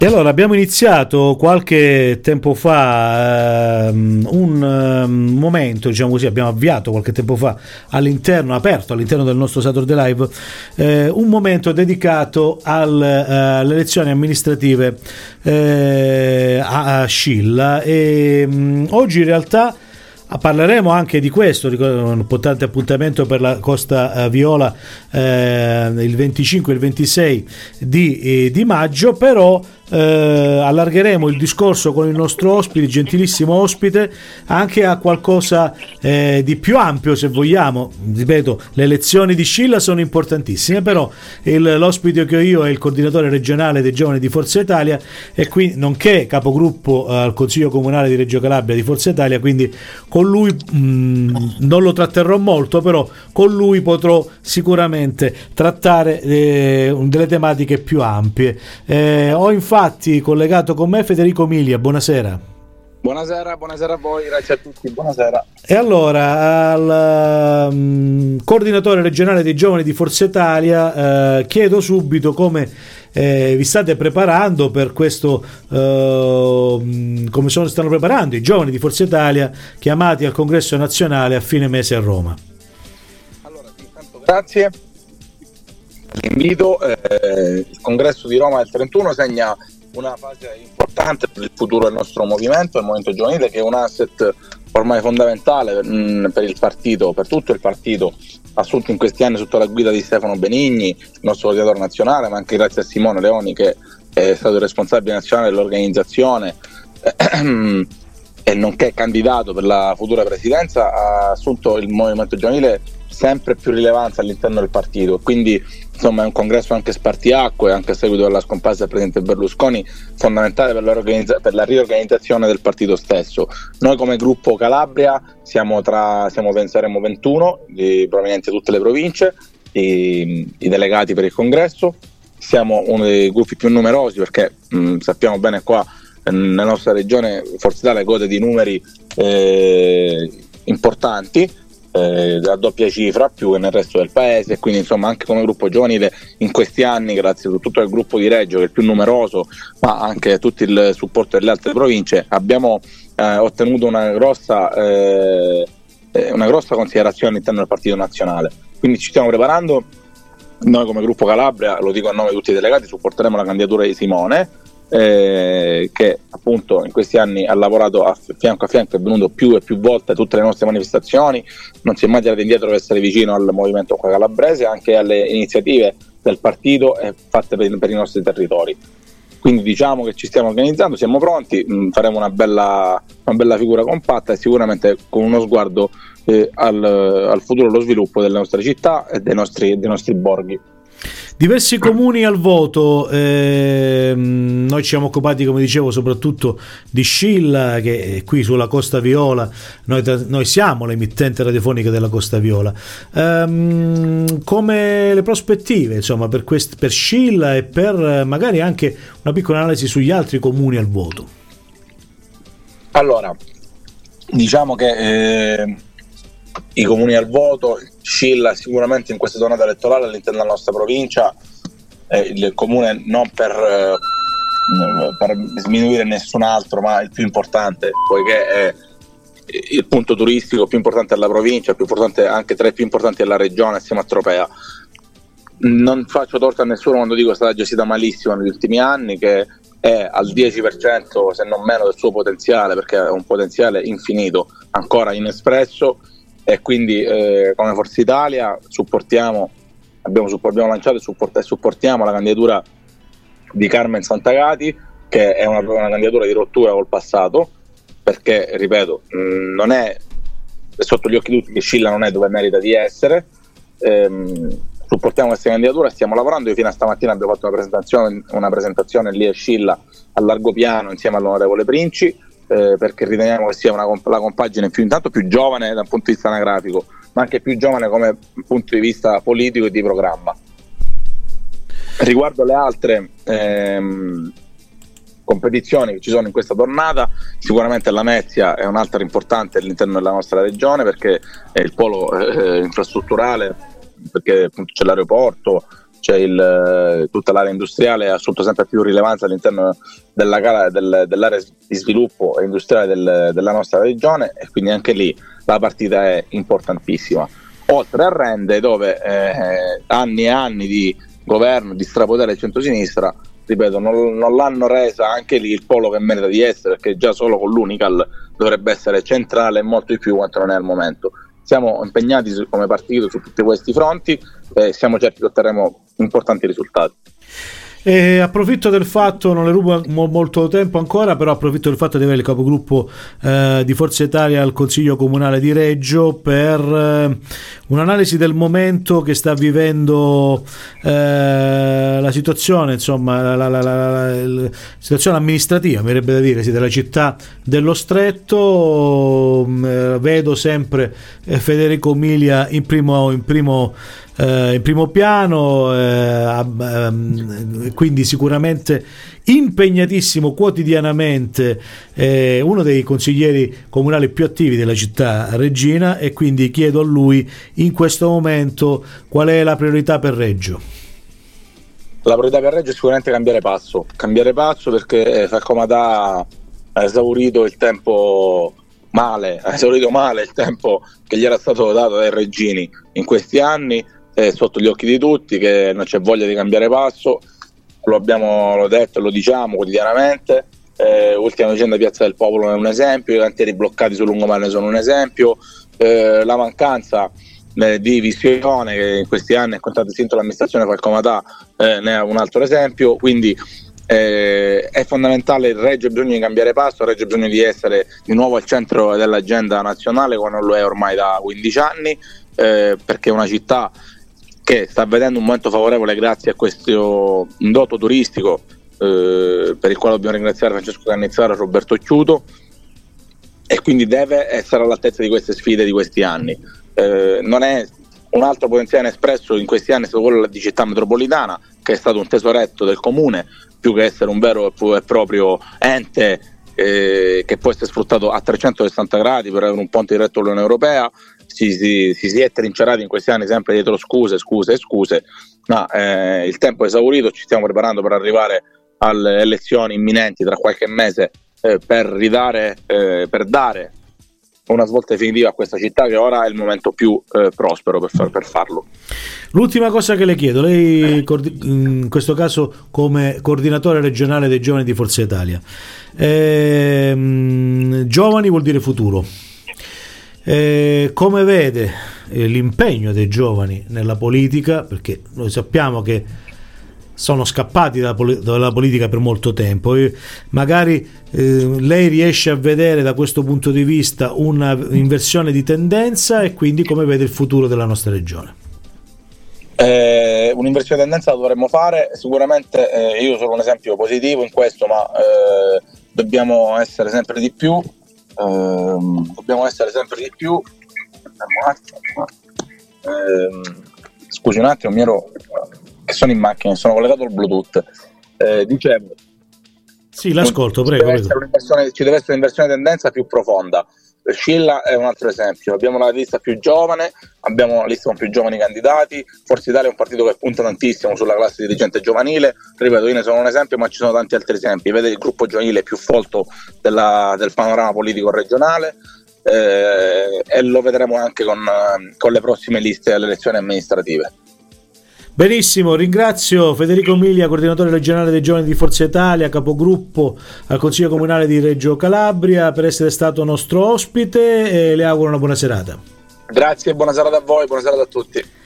E allora abbiamo iniziato qualche tempo fa un momento, diciamo così, abbiamo avviato qualche tempo fa aperto all'interno del nostro Saturday Live, un momento dedicato alle elezioni amministrative a Scilla e oggi in realtà parleremo anche di questo, un importante appuntamento per la Costa Viola il 25 e il 26 di maggio, però allargheremo il discorso con il nostro ospite, gentilissimo ospite, anche a qualcosa di più ampio, se vogliamo. Ripeto, le elezioni di Scilla sono importantissime, però l'ospite che ho io è il coordinatore regionale dei giovani di Forza Italia e qui nonché capogruppo al Consiglio Comunale di Reggio Calabria di Forza Italia, quindi con lui non lo tratterrò molto, però con lui potrò sicuramente trattare delle tematiche più ampie. Ho infatti collegato con me Federico Milia. Buonasera. Buonasera a voi, grazie a tutti, buonasera. E allora al coordinatore regionale dei giovani di Forza Italia chiedo subito come vi state preparando per questo, come stanno preparando i giovani di Forza Italia chiamati al congresso nazionale a fine mese a Roma. Allora, intanto grazie. L'invito, il congresso di Roma del 31 segna una fase importante per il futuro del nostro movimento, il movimento giovanile, che è un asset ormai fondamentale per il partito, per tutto il partito, assunto in questi anni sotto la guida di Stefano Benigni, il nostro coordinatore nazionale, ma anche grazie a Simone Leoni, che è stato il responsabile nazionale dell'organizzazione e nonché candidato per la futura presidenza, ha assunto il movimento giovanile sempre più rilevanza all'interno del partito. Quindi insomma è un congresso anche spartiacque, anche a seguito della scomparsa del presidente Berlusconi, fondamentale per la riorganizzazione del partito stesso. Noi come gruppo Calabria saremo 21 provenienti da tutte le province, i delegati per il congresso. Siamo uno dei gruppi più numerosi perché sappiamo bene qua nella nostra regione Forza Italia gode di numeri importanti, a doppia cifra più che nel resto del paese, e quindi insomma anche come gruppo giovanile in questi anni, grazie soprattutto al gruppo di Reggio che è il più numeroso, ma anche tutto il supporto delle altre province, abbiamo ottenuto una grossa considerazione all'interno del partito nazionale. Quindi ci stiamo preparando. Noi come gruppo Calabria, lo dico a nome di tutti i delegati, supporteremo la candidatura di Simone, che appunto in questi anni ha lavorato a fianco, è venuto più e più volte a tutte le nostre manifestazioni, non si è mai tirato indietro per essere vicino al movimento calabrese, anche alle iniziative del partito fatte per i nostri territori. Quindi diciamo che ci stiamo organizzando, siamo pronti, faremo una bella figura compatta e sicuramente con uno sguardo al futuro, allo sviluppo delle nostre città e dei nostri borghi. Diversi comuni al voto, noi ci siamo occupati, come dicevo, soprattutto di Scilla, che è qui sulla Costa Viola. Noi siamo l'emittente radiofonica della Costa Viola. Come le prospettive, insomma, per Scilla e per magari anche una piccola analisi sugli altri comuni al voto? Allora, diciamo che i comuni al voto, Scilla sicuramente in questa tornata elettorale all'interno della nostra provincia il comune, non per sminuire nessun altro, ma il più importante, poiché è il punto turistico più importante della provincia, più importante, anche tra i più importanti della regione assieme a Tropea. Non faccio torto a nessuno quando dico che è stata gestita malissimo negli ultimi anni, che è al 10% se non meno del suo potenziale, perché è un potenziale infinito ancora inespresso. E quindi come Forza Italia abbiamo lanciato e supportiamo la candidatura di Carmen Santagati, che è una candidatura di rottura col passato, perché ripeto, non è sotto gli occhi di tutti che Scilla non è dove merita di essere. Supportiamo questa candidatura, stiamo lavorando. Io fino a stamattina abbiamo fatto una presentazione lì a Scilla a largo piano insieme all'onorevole Princi, perché riteniamo che sia la compagine intanto più giovane dal punto di vista anagrafico, ma anche più giovane come punto di vista politico e di programma. Riguardo le altre competizioni che ci sono in questa tornata, sicuramente la Lamezia è un'altra importante all'interno della nostra regione, perché è il polo infrastrutturale, perché appunto c'è l'aeroporto, tutta l'area industriale ha assunto sempre più rilevanza all'interno dell'area di sviluppo industriale della nostra regione, e quindi anche lì la partita è importantissima. Oltre a Rende, dove anni e anni di governo, di strapotere del centro-sinistra, ripeto, non l'hanno resa anche lì il polo che merita di essere, perché già solo con l'Unical dovrebbe essere centrale e molto di più quanto non è al momento. Siamo impegnati come partito su tutti questi fronti e siamo certi che otterremo importanti risultati. Approfitto del fatto, non le rubo molto tempo ancora, però approfitto del fatto di avere il capogruppo di Forza Italia al Consiglio Comunale di Reggio per un'analisi del momento che sta vivendo la situazione, insomma la situazione amministrativa, mi verrebbe da dire, della città dello Stretto. Vedo sempre Federico Milia in primo piano, quindi sicuramente impegnatissimo quotidianamente, uno dei consiglieri comunali più attivi della città reggina, e quindi chiedo a lui in questo momento qual è la priorità per Reggio. La priorità per Reggio è sicuramente cambiare passo perché Falcomatà ha esaurito il tempo male il tempo che gli era stato dato dai reggini in questi anni. Sotto gli occhi di tutti che non c'è voglia di cambiare passo, l'ho detto e lo diciamo quotidianamente. Ultima vicenda Piazza del Popolo è un esempio, i cantieri bloccati sul lungomare sono un esempio, la mancanza di visione che in questi anni ha contraddistinto l'amministrazione Falcomatà ne è un altro esempio. Quindi è fondamentale, il Reggio ha bisogno di cambiare passo, il Reggio ha bisogno di essere di nuovo al centro dell'agenda nazionale, come non lo è ormai da 15 anni, perché è una città che sta vedendo un momento favorevole grazie a questo indotto turistico, per il quale dobbiamo ringraziare Francesco Cannizzaro e Roberto Chiuto, e quindi deve essere all'altezza di queste sfide di questi anni. Non è un altro potenziale espresso in questi anni è stato quello di città metropolitana, che è stato un tesoretto del comune, più che essere un vero e proprio ente che può essere sfruttato a 360 gradi per avere un ponte diretto all'Unione Europea. Si è trincerati in questi anni sempre dietro scuse, ma il tempo è esaurito, ci stiamo preparando per arrivare alle elezioni imminenti tra qualche mese, per dare una svolta definitiva a questa città, che ora è il momento più prospero per farlo. L'ultima cosa che le chiedo, lei in questo caso come coordinatore regionale dei giovani di Forza Italia, giovani vuol dire futuro. Come vede l'impegno dei giovani nella politica, perché noi sappiamo che sono scappati dalla politica per molto tempo, e magari lei riesce a vedere da questo punto di vista una inversione di tendenza, e quindi come vede il futuro della nostra regione? Un'inversione di tendenza la dovremmo fare sicuramente. Io sono un esempio positivo in questo, ma dobbiamo essere sempre di più. Scusi un attimo, che sono in macchina, sono collegato al Bluetooth. Dicevo, sì, l'ascolto, prego. Ci deve essere un'inversione di tendenza più profonda. Scilla è un altro esempio. Abbiamo una lista più giovane, abbiamo una lista con più giovani candidati. Forza Italia è un partito che punta tantissimo sulla classe dirigente giovanile. Ripeto, io ne sono un esempio, ma ci sono tanti altri esempi. Vede il gruppo giovanile più folto del panorama politico regionale, e lo vedremo anche con le prossime liste alle elezioni amministrative. Benissimo, ringrazio Federico Milia, coordinatore regionale dei giovani di Forza Italia, capogruppo al Consiglio Comunale di Reggio Calabria, per essere stato nostro ospite, e le auguro una buona serata. Grazie e buona serata a voi, buona serata a tutti.